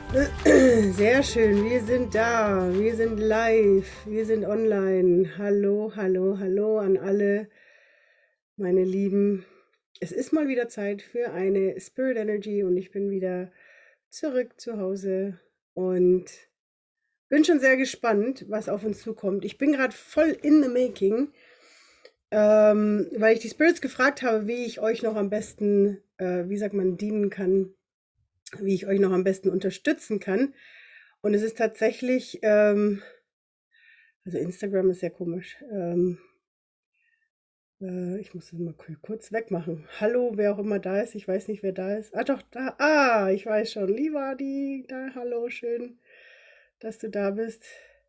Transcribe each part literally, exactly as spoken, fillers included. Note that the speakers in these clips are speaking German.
Sehr schön, wir sind da, wir sind live, wir sind online. Hallo, hallo, hallo an alle, meine Lieben. Es ist mal wieder Zeit für eine Spirit Energy und ich bin wieder zurück zu Hause und bin schon sehr gespannt, was auf uns zukommt. Ich bin gerade voll in the making, ähm, weil ich die Spirits gefragt habe, wie ich euch noch am besten, äh, wie sagt man, dienen kann, wie ich euch noch am besten unterstützen kann. Und es ist tatsächlich, ähm, also Instagram ist sehr komisch. Ähm, äh, ich muss das mal ku- kurz wegmachen. Hallo, wer auch immer da ist. Ich weiß nicht, wer da ist. Ah, doch, da. Ah, ich weiß schon. Lieber die, da. Hallo, schön, dass du da bist.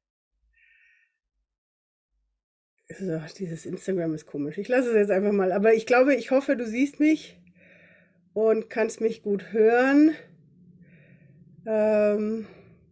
So, dieses Instagram ist komisch. Ich lasse es jetzt einfach mal. Aber ich glaube, ich hoffe, du siehst mich und kannst mich gut hören. Ähm,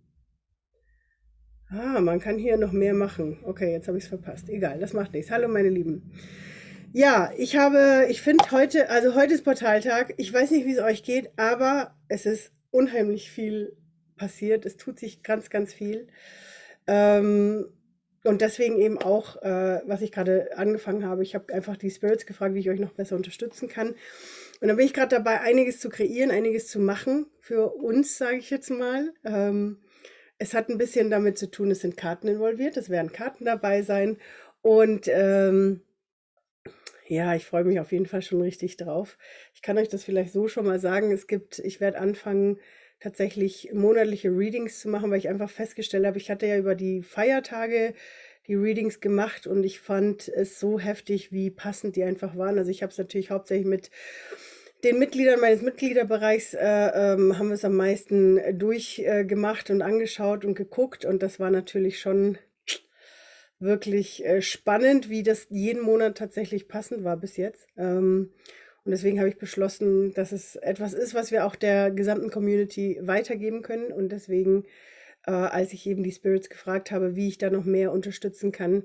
ah, man kann hier noch mehr machen. Okay, jetzt habe ich es verpasst. Egal, das macht nichts. Hallo, meine Lieben. Ja, ich habe, ich finde heute, also heute ist Portaltag. Ich weiß nicht, wie es euch geht, aber es ist unheimlich viel passiert. Es tut sich ganz, ganz viel. Ähm, und deswegen eben auch, äh, was ich gerade angefangen habe. Ich habe einfach die Spirits gefragt, wie ich euch noch besser unterstützen kann. Und dann bin ich gerade dabei, einiges zu kreieren, einiges zu machen für uns, sage ich jetzt mal. Ähm, es hat ein bisschen damit zu tun, es sind Karten involviert, es werden Karten dabei sein. Und ähm, ja, ich freue mich auf jeden Fall schon richtig drauf. Ich kann euch das vielleicht so schon mal sagen. Es gibt ich werde anfangen, tatsächlich monatliche Readings zu machen, weil ich einfach festgestellt habe, ich hatte ja über die Feiertage die Readings gemacht und ich fand es so heftig, wie passend die einfach waren. Also, ich habe es natürlich hauptsächlich mit den Mitgliedern meines Mitgliederbereichs, äh, ähm, haben wir es am meisten äh, durchgemacht äh, gemacht und angeschaut und geguckt und das war natürlich schon wirklich, äh, spannend, wie das jeden Monat tatsächlich passend war bis jetzt. Ähm, und deswegen habe ich beschlossen, dass es etwas ist, was wir auch der gesamten Community weitergeben können. Und deswegen, äh, als ich eben die Spirits gefragt habe, wie ich da noch mehr unterstützen kann,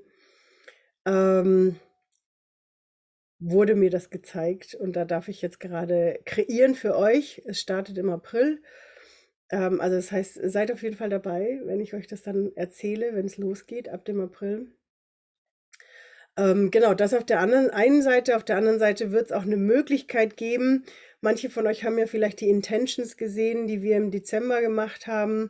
ähm, wurde mir das gezeigt. Und da darf ich jetzt gerade kreieren für euch. Es startet im April. Ähm, also das heißt, seid auf jeden Fall dabei, wenn ich euch das dann erzähle, wenn es losgeht ab dem April. Ähm, genau, das auf der anderen einen Seite. Auf der anderen Seite wird es auch eine Möglichkeit geben. Manche von euch haben ja vielleicht die Intentions gesehen, die wir im Dezember gemacht haben,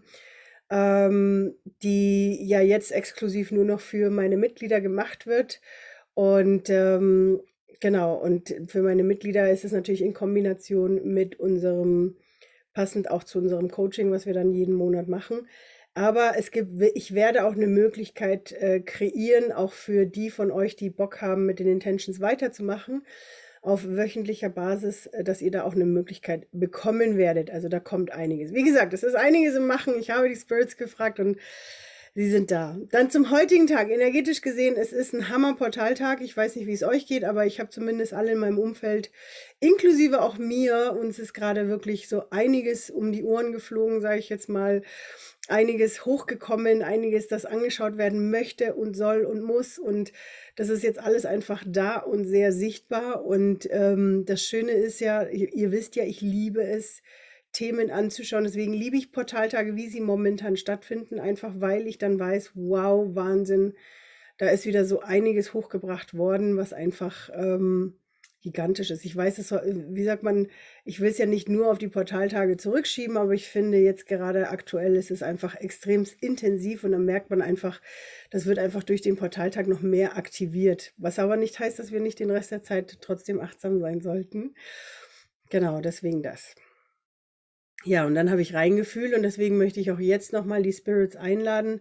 ähm, die ja jetzt exklusiv nur noch für meine Mitglieder gemacht wird. Und ähm, genau, und für meine Mitglieder ist es natürlich in Kombination mit unserem, passend auch zu unserem Coaching, was wir dann jeden Monat machen. Aber es gibt, ich werde auch eine Möglichkeit äh, kreieren, auch für die von euch, die Bock haben, mit den Intentions weiterzumachen, auf wöchentlicher Basis, äh, dass ihr da auch eine Möglichkeit bekommen werdet. Also da kommt einiges. Wie gesagt, es ist einiges im Machen. Ich habe die Spirits gefragt und sie sind da. Dann zum heutigen Tag. Energetisch gesehen, es ist ein Hammer-Portaltag. Ich weiß nicht, wie es euch geht, aber ich habe zumindest alle in meinem Umfeld, inklusive auch mir, uns ist gerade wirklich so einiges um die Ohren geflogen, sage ich jetzt mal. Einiges hochgekommen, einiges, das angeschaut werden möchte und soll und muss. Und das ist jetzt alles einfach da und sehr sichtbar. Und ähm, das Schöne ist ja, ihr, ihr wisst ja, ich liebe es, Themen anzuschauen. Deswegen liebe ich Portaltage, wie sie momentan stattfinden, einfach weil ich dann weiß, wow, Wahnsinn, da ist wieder so einiges hochgebracht worden, was einfach ähm, gigantisch ist. Ich weiß, es soll, wie sagt man, ich will es ja nicht nur auf die Portaltage zurückschieben, aber ich finde jetzt gerade aktuell ist es einfach extrem intensiv und dann merkt man einfach, das wird einfach durch den Portaltag noch mehr aktiviert. Was aber nicht heißt, dass wir nicht den Rest der Zeit trotzdem achtsam sein sollten. Genau, deswegen das. Ja, und dann habe ich reingefühlt und deswegen möchte ich auch jetzt nochmal die Spirits einladen.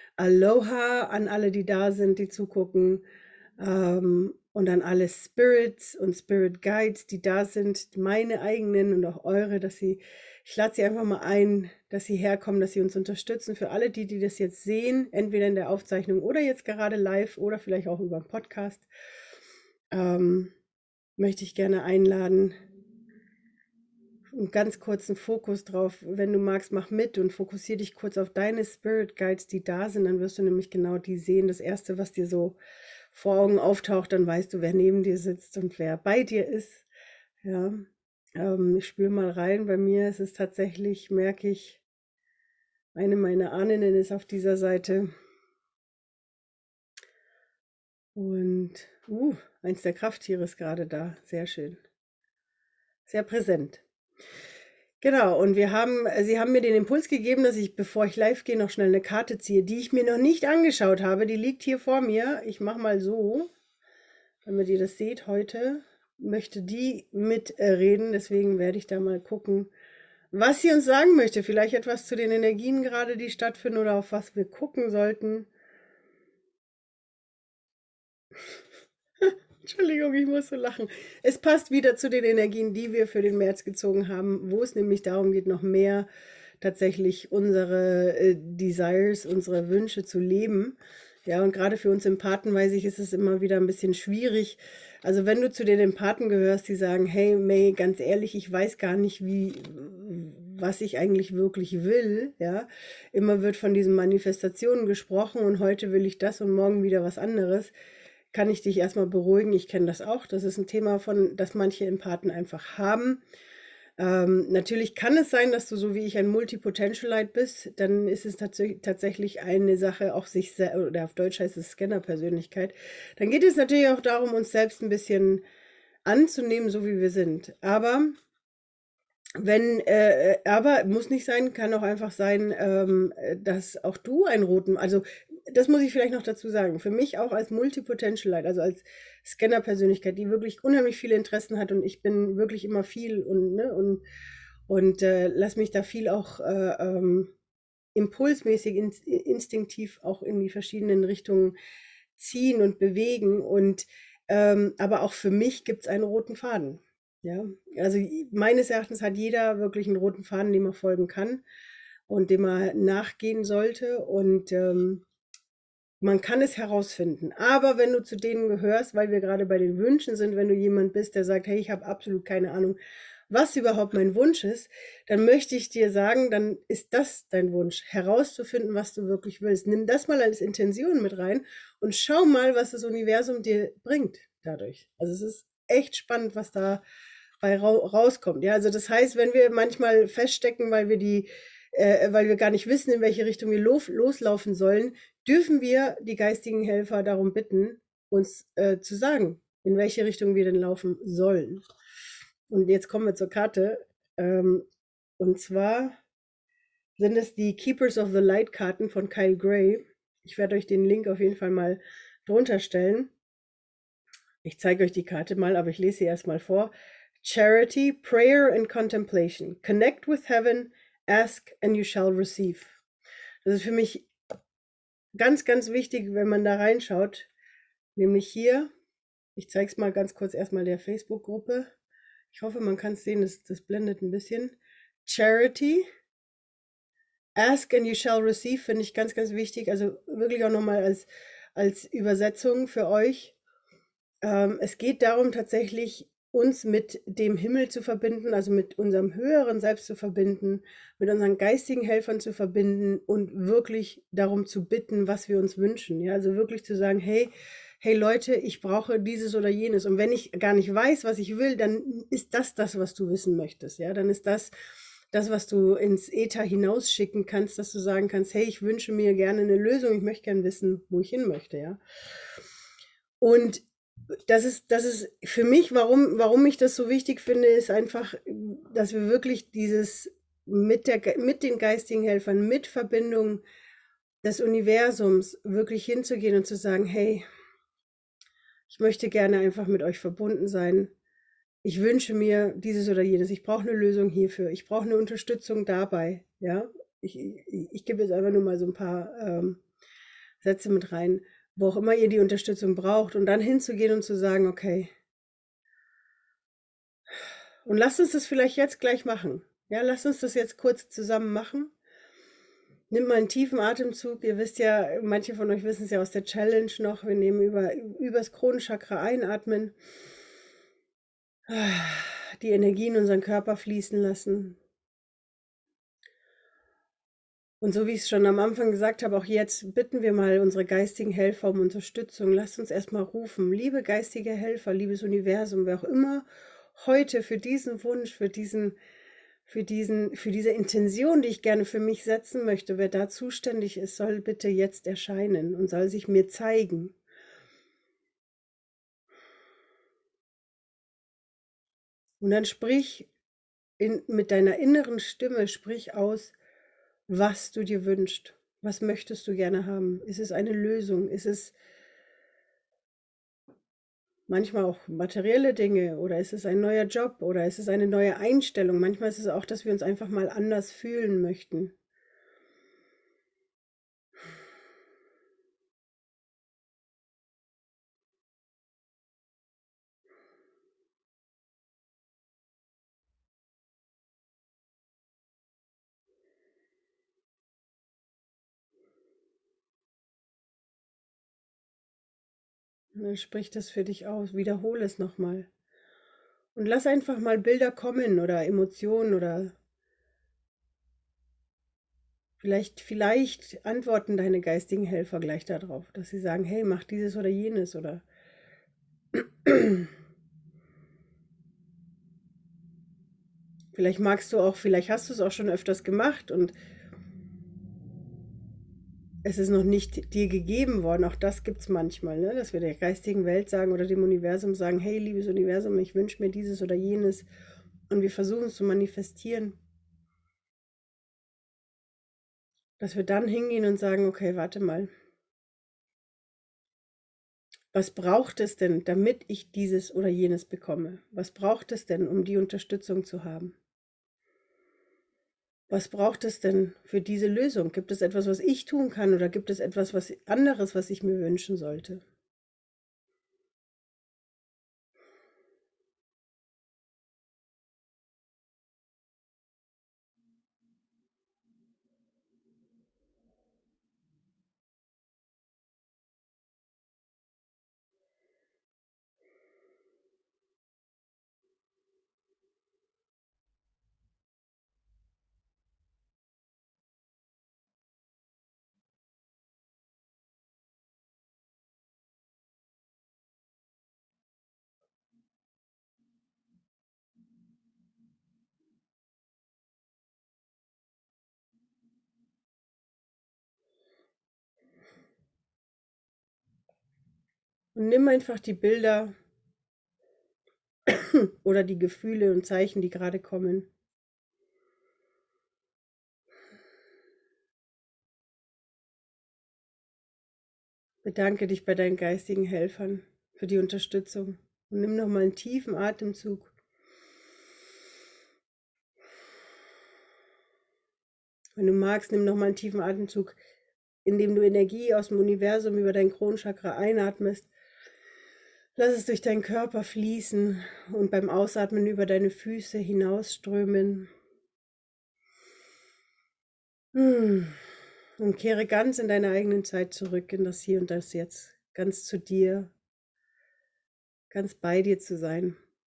Aloha an alle, die da sind, die zugucken. Ähm, und an alle Spirits und Spirit Guides, die da sind, meine eigenen und auch eure, dass sie, ich lade sie einfach mal ein, dass sie herkommen, dass sie uns unterstützen. Für alle die, die das jetzt sehen, entweder in der Aufzeichnung oder jetzt gerade live oder vielleicht auch über einen Podcast, ähm, möchte ich gerne einladen, einen ganz kurzen Fokus drauf. Wenn du magst, mach mit und fokussiere dich kurz auf deine Spirit Guides, die da sind. Dann wirst du nämlich genau die sehen. Das Erste, was dir so vor Augen auftaucht, dann weißt du, wer neben dir sitzt und wer bei dir ist. Ja, ähm, ich spüre mal rein. Bei mir ist es tatsächlich, merke ich, Eine meiner Ahnen ist auf dieser Seite. Und uh, eins der Krafttiere ist gerade da. Sehr schön. Sehr präsent. Genau, und wir haben, Sie haben mir den Impuls gegeben, dass ich, bevor ich live gehe, noch schnell eine Karte ziehe, die ich mir noch nicht angeschaut habe. Die liegt hier vor mir. Ich mache mal so, damit ihr das seht heute. Möchte die mitreden, deswegen werde ich da mal gucken, was sie uns sagen möchte. Vielleicht etwas zu den Energien gerade, die stattfinden oder auf was wir gucken sollten. Entschuldigung, ich muss so lachen. Es passt wieder zu den Energien, die wir für den März gezogen haben, wo es nämlich darum geht, noch mehr tatsächlich unsere äh, Desires, unsere Wünsche zu leben. Ja, und gerade für uns Empathen, weiß ich, ist es immer wieder ein bisschen schwierig. Also wenn du zu den Empathen gehörst, die sagen, hey May, ganz ehrlich, ich weiß gar nicht, wie, was ich eigentlich wirklich will. Ja, immer wird von diesen Manifestationen gesprochen und heute will ich das und morgen wieder was anderes. Kann ich dich erstmal beruhigen, ich kenne das auch. Das ist ein Thema, von, das manche Empathen einfach haben. Ähm, natürlich kann es sein, dass du so wie ich ein Multipotentialite bist, dann ist es tats tatsächlich eine Sache, auch sich, oder auf Deutsch heißt es Scanner-Persönlichkeit. Dann geht es natürlich auch darum, uns selbst ein bisschen anzunehmen, so wie wir sind. Aber wenn, äh, aber muss nicht sein, kann auch einfach sein, ähm, dass auch du einen roten, also das muss ich vielleicht noch dazu sagen, für mich auch als Multipotentialite, also als Scanner-Persönlichkeit, die wirklich unheimlich viele Interessen hat und ich bin wirklich immer viel und, ne, und, und äh, lass mich da viel auch äh, ähm, impulsmäßig, in, instinktiv auch in die verschiedenen Richtungen ziehen und bewegen und ähm, aber auch für mich gibt es einen roten Faden. Ja, also meines Erachtens hat jeder wirklich einen roten Faden, dem er folgen kann und dem er nachgehen sollte. Und ähm, man kann es herausfinden. Aber wenn du zu denen gehörst, weil wir gerade bei den Wünschen sind, wenn du jemand bist, der sagt, hey, ich habe absolut keine Ahnung, was überhaupt mein Wunsch ist, dann möchte ich dir sagen, dann ist das dein Wunsch, herauszufinden, was du wirklich willst. Nimm das mal als Intention mit rein und schau mal, was das Universum dir bringt dadurch. Also es ist echt spannend, was da bei rauskommt. Ja, also das heißt, wenn wir manchmal feststecken, weil wir die, äh, weil wir gar nicht wissen, in welche Richtung wir lo loslaufen sollen, dürfen wir die geistigen Helfer darum bitten, uns äh, zu sagen, in welche Richtung wir denn laufen sollen. Und jetzt kommen wir zur Karte. Ähm, und zwar sind es die Keepers of the Light Karten von Kyle Gray. Ich werde euch den Link auf jeden Fall mal drunter stellen. Ich zeige euch die Karte mal, aber ich lese sie erstmal vor. Charity, Prayer and Contemplation. Connect with Heaven, ask and you shall receive. Das ist für mich ganz, ganz wichtig, wenn man da reinschaut. Nämlich hier, ich zeige es mal ganz kurz erstmal der Facebook-Gruppe. Ich hoffe, man kann es sehen, das, das blendet ein bisschen. Charity, ask and you shall receive, finde ich ganz, ganz wichtig. Also wirklich auch nochmal als, als Übersetzung für euch. Ähm, es geht darum, tatsächlich uns mit dem Himmel zu verbinden, also mit unserem höheren Selbst zu verbinden, mit unseren geistigen Helfern zu verbinden und wirklich darum zu bitten, was wir uns wünschen. Ja, also wirklich zu sagen, hey, hey Leute, ich brauche dieses oder jenes. Und wenn ich gar nicht weiß, was ich will, dann ist das das, was du wissen möchtest. Ja, dann ist das das, was du ins Äther hinausschicken kannst, dass du sagen kannst, hey, ich wünsche mir gerne eine Lösung, ich möchte gerne wissen, wo ich hin möchte. Ja, und das ist, das ist für mich, warum, warum ich das so wichtig finde, ist einfach, dass wir wirklich dieses mit, der, mit den geistigen Helfern, mit Verbindung des Universums wirklich hinzugehen und zu sagen, hey, ich möchte gerne einfach mit euch verbunden sein. Ich wünsche mir dieses oder jenes. Ich brauche eine Lösung hierfür. Ich brauche eine Unterstützung dabei. Ja, ich, ich, ich gebe jetzt einfach nur mal so ein paar ähm, Sätze mit rein, wo auch immer ihr die Unterstützung braucht und dann hinzugehen und zu sagen, okay, und lasst uns das vielleicht jetzt gleich machen. Ja, lasst uns das jetzt kurz zusammen machen. Nimmt mal einen tiefen Atemzug. Ihr wisst ja, manche von euch wissen es ja aus der Challenge noch, wir nehmen über übers Kronenchakra einatmen, die Energie in unseren Körper fließen lassen. Und so wie ich es schon am Anfang gesagt habe, auch jetzt bitten wir mal unsere geistigen Helfer um Unterstützung. Lasst uns erstmal rufen, liebe geistige Helfer, liebes Universum, wer auch immer heute für diesen Wunsch, für diesen für diesen, für diese Intention, die ich gerne für mich setzen möchte. Wer da zuständig ist, soll bitte jetzt erscheinen und soll sich mir zeigen. Und dann sprich in, mit deiner inneren Stimme, sprich aus, was du dir wünschst. Was möchtest du gerne haben? Ist es eine Lösung? Ist es manchmal auch materielle Dinge oder ist es ein neuer Job oder ist es eine neue Einstellung? Manchmal ist es auch, dass wir uns einfach mal anders fühlen möchten. Und dann sprich das für dich aus, wiederhole es nochmal. Und lass einfach mal Bilder kommen oder Emotionen oder vielleicht, vielleicht antworten deine geistigen Helfer gleich darauf, dass sie sagen, hey, mach dieses oder jenes oder vielleicht magst du auch, vielleicht hast du es auch schon öfters gemacht und es ist noch nicht dir gegeben worden. Auch das gibt es manchmal, ne? Dass wir der geistigen Welt sagen oder dem Universum sagen, hey, liebes Universum, ich wünsche mir dieses oder jenes. Und wir versuchen es zu manifestieren. Dass wir dann hingehen und sagen, okay, warte mal. Was braucht es denn, damit ich dieses oder jenes bekomme? Was braucht es denn, um die Unterstützung zu haben? Was braucht es denn für diese Lösung? Gibt es etwas, was ich tun kann oder gibt es etwas was anderes, was ich mir wünschen sollte? Und nimm einfach die Bilder oder die Gefühle und Zeichen, die gerade kommen. Bedanke dich bei deinen geistigen Helfern für die Unterstützung und nimm nochmal einen tiefen Atemzug. Wenn du magst, nimm nochmal einen tiefen Atemzug, indem du Energie aus dem Universum über dein Kronchakra einatmest. Lass es durch deinen Körper fließen und beim Ausatmen über deine Füße hinausströmen. Und kehre ganz in deine eigenen Zeit zurück, in das Hier und das Jetzt, ganz zu dir, ganz bei dir zu sein.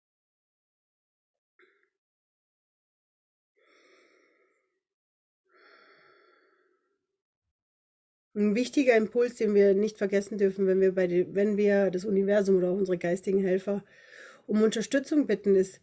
Ein wichtiger Impuls, den wir nicht vergessen dürfen, wenn wir, bei den, wenn wir das Universum oder unsere geistigen Helfer um Unterstützung bitten, ist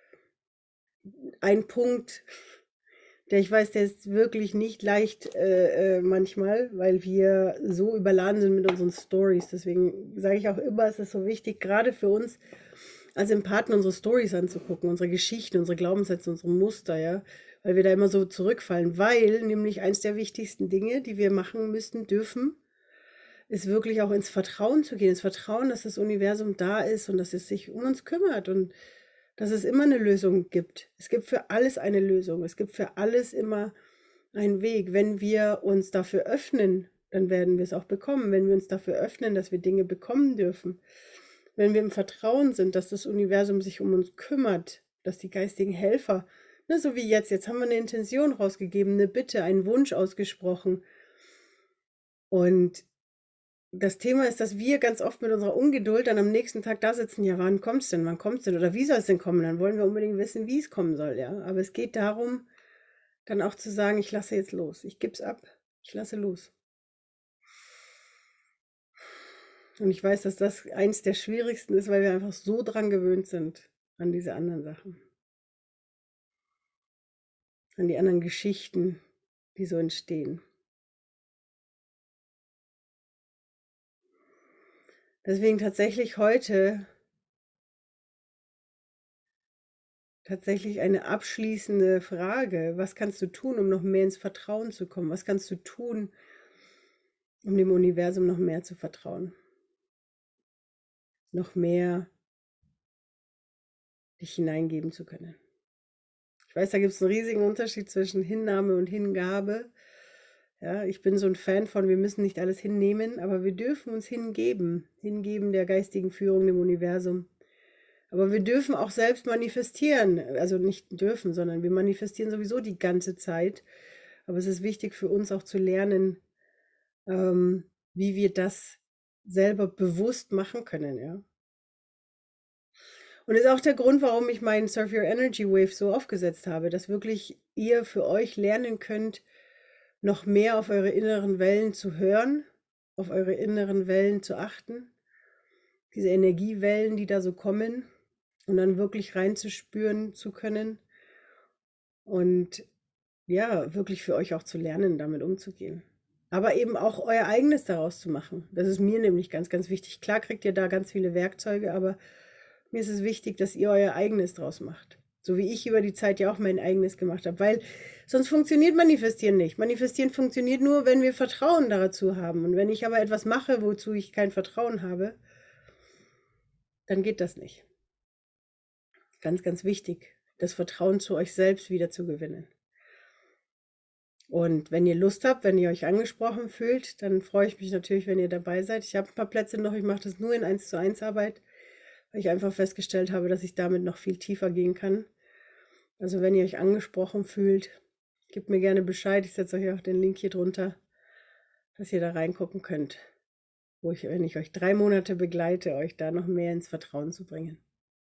ein Punkt, der ich weiß, der ist wirklich nicht leicht äh, äh, manchmal, weil wir so überladen sind mit unseren Stories. Deswegen sage ich auch immer, es ist so wichtig, gerade für uns als Empathen unsere Stories anzugucken, unsere Geschichten, unsere Glaubenssätze, unsere Muster, ja, weil wir da immer so zurückfallen, weil nämlich eins der wichtigsten Dinge, die wir machen müssen, dürfen, ist wirklich auch ins Vertrauen zu gehen, ins Vertrauen, dass das Universum da ist und dass es sich um uns kümmert und dass es immer eine Lösung gibt. Es gibt für alles eine Lösung. Es gibt für alles immer einen Weg. Wenn wir uns dafür öffnen, dann werden wir es auch bekommen. Wenn wir uns dafür öffnen, dass wir Dinge bekommen dürfen. Wenn wir im Vertrauen sind, dass das Universum sich um uns kümmert, dass die geistigen Helfer, ne, so wie jetzt, jetzt haben wir eine Intention rausgegeben, eine Bitte, einen Wunsch ausgesprochen. Und das Thema ist, dass wir ganz oft mit unserer Ungeduld dann am nächsten Tag da sitzen, ja, wann kommt's denn, wann kommt's denn oder wie soll es denn kommen? Dann wollen wir unbedingt wissen, wie es kommen soll, ja. Aber es geht darum, dann auch zu sagen, ich lasse jetzt los, ich gebe es ab, ich lasse los. Und ich weiß, dass das eins der schwierigsten ist, weil wir einfach so dran gewöhnt sind an diese anderen Sachen. an die anderen Geschichten, die so entstehen. Deswegen tatsächlich heute tatsächlich eine abschließende Frage. Was kannst du tun, um noch mehr ins Vertrauen zu kommen? Was kannst du tun, um dem Universum noch mehr zu vertrauen? Noch mehr dich hineingeben zu können. Ich weiß, da gibt es einen riesigen Unterschied zwischen Hinnahme und Hingabe. Ja, ich bin so ein Fan von, wir müssen nicht alles hinnehmen, aber wir dürfen uns hingeben. Hingeben der geistigen Führung, dem Universum. Aber wir dürfen auch selbst manifestieren. Also nicht dürfen, sondern wir manifestieren sowieso die ganze Zeit. Aber es ist wichtig für uns auch zu lernen, ähm, wie wir das selber bewusst machen können, ja. Und das ist auch der Grund, warum ich meinen Surf Your Energy Wave so aufgesetzt habe, dass wirklich ihr für euch lernen könnt, noch mehr auf eure inneren Wellen zu hören, auf eure inneren Wellen zu achten, diese Energiewellen, die da so kommen, und dann wirklich reinzuspüren zu können und ja, wirklich für euch auch zu lernen, damit umzugehen. Aber eben auch euer eigenes daraus zu machen. Das ist mir nämlich ganz, ganz wichtig. Klar kriegt ihr da ganz viele Werkzeuge, aber mir ist es wichtig, dass ihr euer eigenes draus macht. So wie ich über die Zeit ja auch mein eigenes gemacht habe. Weil sonst funktioniert Manifestieren nicht. Manifestieren funktioniert nur, wenn wir Vertrauen dazu haben. Und wenn ich aber etwas mache, wozu ich kein Vertrauen habe, dann geht das nicht. Ganz, ganz wichtig, das Vertrauen zu euch selbst wieder zu gewinnen. Und wenn ihr Lust habt, wenn ihr euch angesprochen fühlt, dann freue ich mich natürlich, wenn ihr dabei seid. Ich habe ein paar Plätze noch, ich mache das nur in eins zu eins Arbeit, weil ich einfach festgestellt habe, dass ich damit noch viel tiefer gehen kann. Also wenn ihr euch angesprochen fühlt, gebt mir gerne Bescheid. Ich setze euch auch den Link hier drunter, dass ihr da reingucken könnt, wo ich, wenn ich euch drei Monate begleite, euch da noch mehr ins Vertrauen zu bringen.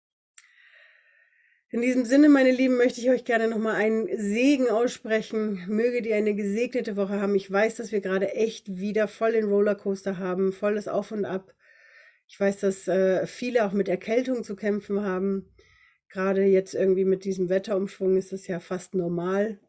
In diesem Sinne, meine Lieben, möchte ich euch gerne nochmal einen Segen aussprechen. Möget ihr eine gesegnete Woche haben. Ich weiß, dass wir gerade echt wieder voll den Rollercoaster haben, volles Auf und Ab. Ich weiß, dass äh, viele auch mit Erkältung zu kämpfen haben. Gerade jetzt irgendwie mit diesem Wetterumschwung ist das ja fast normal.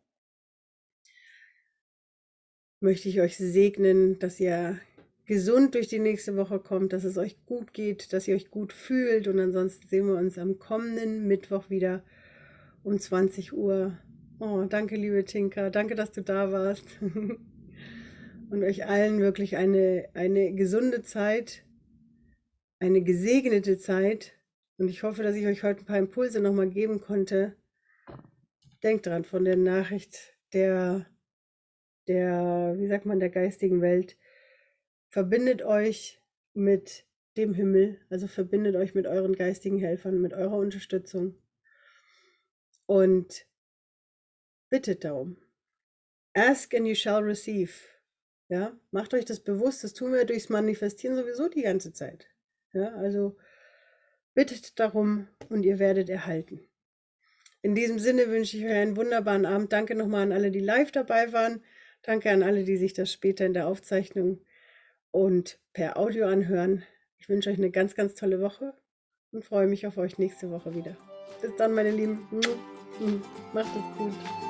Möchte ich euch segnen, dass ihr gesund durch die nächste Woche kommt, dass es euch gut geht, dass ihr euch gut fühlt. Und ansonsten sehen wir uns am kommenden Mittwoch wieder um zwanzig Uhr. Oh, danke, liebe Tinka. Danke, dass du da warst. Und euch allen wirklich eine, eine gesunde Zeit, eine gesegnete Zeit. Und ich hoffe, dass ich euch heute ein paar Impulse nochmal geben konnte. Denkt dran, von der Nachricht der, der, wie sagt man, der geistigen Welt. Verbindet euch mit dem Himmel, also verbindet euch mit euren geistigen Helfern, mit eurer Unterstützung und bittet darum. Ask and you shall receive. Ja, macht euch das bewusst, das tun wir durchs Manifestieren sowieso die ganze Zeit. Ja, also bittet darum und ihr werdet erhalten. In diesem Sinne wünsche ich euch einen wunderbaren Abend. Danke nochmal an alle, die live dabei waren. Danke an alle, die sich das später in der Aufzeichnung und per Audio anhören. Ich wünsche euch eine ganz, ganz tolle Woche und freue mich auf euch nächste Woche wieder. Bis dann, meine Lieben. Macht es gut.